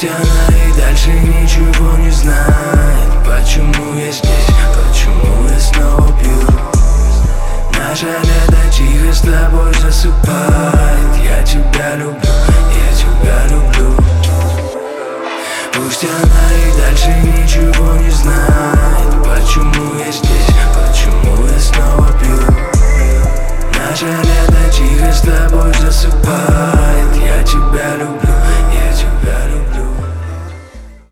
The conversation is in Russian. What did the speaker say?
Пусть она и дальше ничего не знает, почему я здесь, почему я снова пью. Наше лето тихо с тобой засыпает. Я тебя люблю, я тебя люблю. Пусть она и дальше ничего не знает, почему я здесь, почему я снова пью. Наше лето тихо с тобой засыпает.